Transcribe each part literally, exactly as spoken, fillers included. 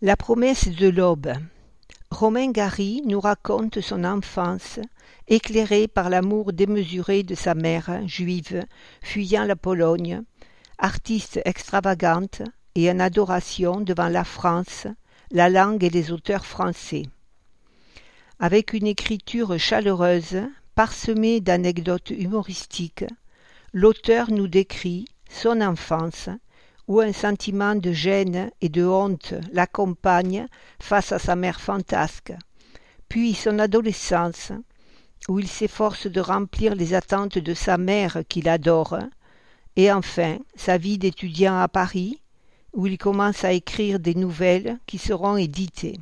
La promesse de l'aube. Romain Gary nous raconte son enfance, éclairée par l'amour démesuré de sa mère, juive, fuyant la Pologne, artiste extravagante et en adoration devant la France, la langue et les auteurs français. Avec une écriture chaleureuse, parsemée d'anecdotes humoristiques, l'auteur nous décrit son enfance, où un sentiment de gêne et de honte l'accompagne face à sa mère fantasque, puis son adolescence, où il s'efforce de remplir les attentes de sa mère qu'il adore, et enfin sa vie d'étudiant à Paris, où il commence à écrire des nouvelles qui seront éditées.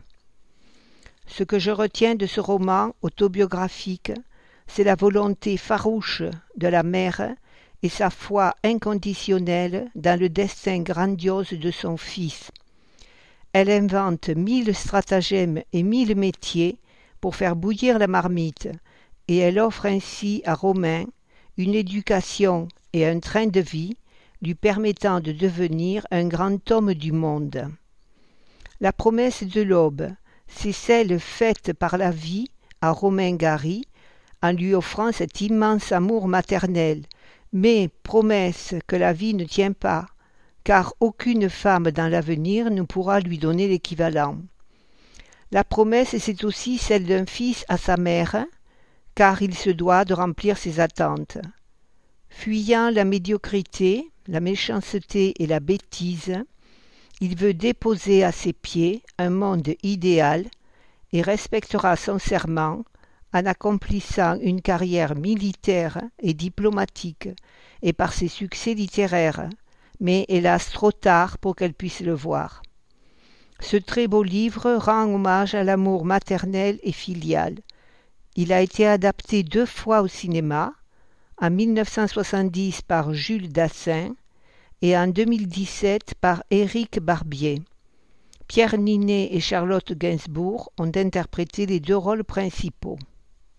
Ce que je retiens de ce roman autobiographique, c'est la volonté farouche de la mère et sa foi inconditionnelle dans le destin grandiose de son fils. Elle invente mille stratagèmes et mille métiers pour faire bouillir la marmite, et elle offre ainsi à Romain une éducation et un train de vie lui permettant de devenir un grand homme du monde. La promesse de l'aube, c'est celle faite par la vie à Romain Gary en lui offrant cet immense amour maternel, mais promesse que la vie ne tient pas, car aucune femme dans l'avenir ne pourra lui donner l'équivalent. La promesse, c'est aussi celle d'un fils à sa mère, car il se doit de remplir ses attentes. Fuyant la médiocrité, la méchanceté et la bêtise, il veut déposer à ses pieds un monde idéal et respectera son serment en accomplissant une carrière militaire et diplomatique et par ses succès littéraires, mais hélas trop tard pour qu'elle puisse le voir. Ce très beau livre rend hommage à l'amour maternel et filial. Il a été adapté deux fois au cinéma, en mille neuf cent soixante-dix par Jules Dassin et en deux mille dix-sept par Éric Barbier. Pierre Ninet et Charlotte Gainsbourg ont interprété les deux rôles principaux.